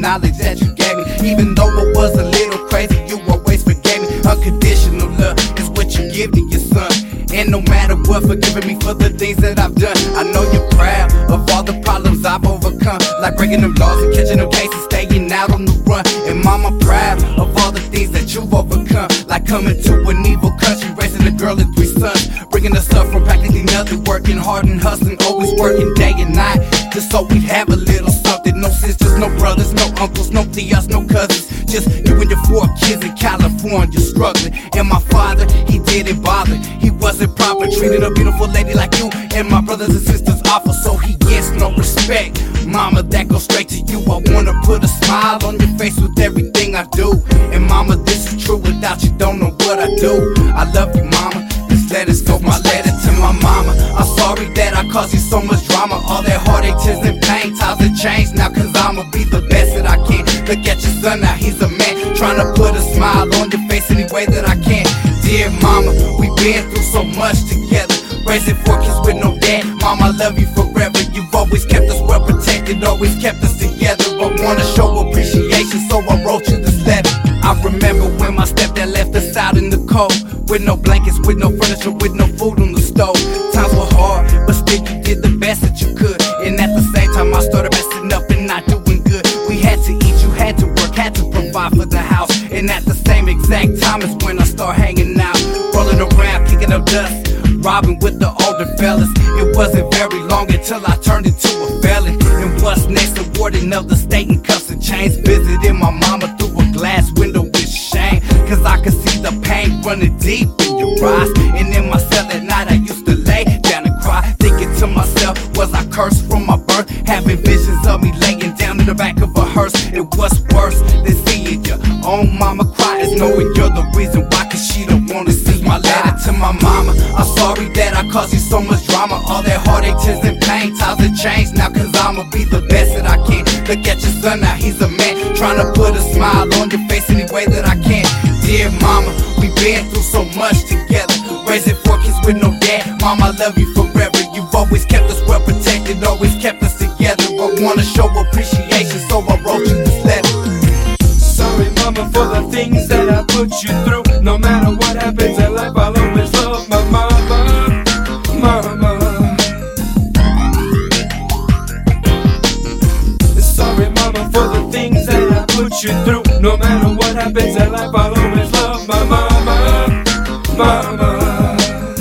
knowledge that you gave me. Even though I was a little crazy, you always forgave me. Unconditional love is what you give to your son. And no matter what, forgiving me for the things that I've done. I know you're proud of all the problems I've overcome, like breaking them laws and catching them cases, staying out on the run. And mama, proud of all the things that you've overcome, like coming to an evil country, raising a girl and 3 sons, bringing us up from practically nothing, working hard and hustling, always working day and night, just so we'd have a little something. No sisters, no brothers, no uncles, no tias, no cousins, just you and your 4 kids in California struggling. And my father, he didn't bother, he wasn't proper, treated a beautiful lady like you and my brothers and sisters awful, so he gets no respect. Mama, that goes straight to you. I wanna put a smile on your face with everything I do. And mama, this is true, without you don't know what I do. I love you, mama, this letter's go my letter to my mama. I'm sorry that I caused you so much drama, all that heartache, tears and pain. Times have changed now, cause I'ma be the best that I can. Look at your son now, he's a man, trying to put a smile on your face any way that I can. Dear mama, we've been through so much together, raising 4 kids with no dad. Mama, I love you forever. You've always kept us well protected, always kept us together. But wanna show appreciation, so I wrote you this letter. I remember when my stepdad left us out in the cold, with no blankets, with no furniture, with no food on the stove. Times were hard, but still you did the best that you could. And at the same time I started messing up and not doing good. We had to eat, you had to work, had to provide for the house. And at the same exact time is when I start hanging out, rolling around, kicking up dust, robbing with the older fellas. It wasn't very long until I turned into a felon. And what's next, the warden of the state in cuffs and chains, visiting my mama through a glass window with shame, cause I could see the pain running deep in your eyes. And in my cell at night I used to lay down and cry, thinking to myself, was I cursed from my birth? Having visions of me laying down in the back of a hearse. And what's worse than seeing your own mama cry is knowing you're the reason why, cause she don't wanna see my letter to my mama. I'm sorry that I caused you so much drama, all that heartache, tears and pain. Times have changed now, cause I'ma be the best that I can. Look at your son now, he's a man, trying to put a smile on your face any way that I can. Dear mama, we've been through so much together, raising 4 kids with no dad. Mama, I love you forever. You've always kept us well protected, always kept us together. But wanna show appreciation, so I wrote you this letter. Sorry mama for the things that I put you through. No matter what happens in life, I'll always love my mama, mama. Sorry mama for the things that I put you through. No matter what happens in life, I'll always love my mama, mama.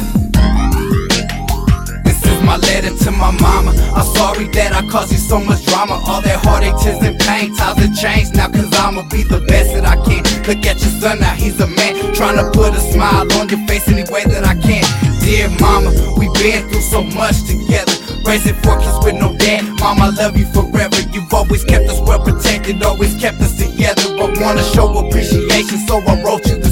This is my letter to my mama. I'm sorry that I caused you so much drama, all that heartache, tears and pain. Times have changed now, cause I'ma be the best that I can. Look at your son now, he's a man, trying to put a smile on your face any way that I can. Dear mama, we've been through so much together, raising 4 kids with no dad. Mama, I love you forever. You've always kept us well protected, always kept us together. But wanna show appreciation, so I wrote you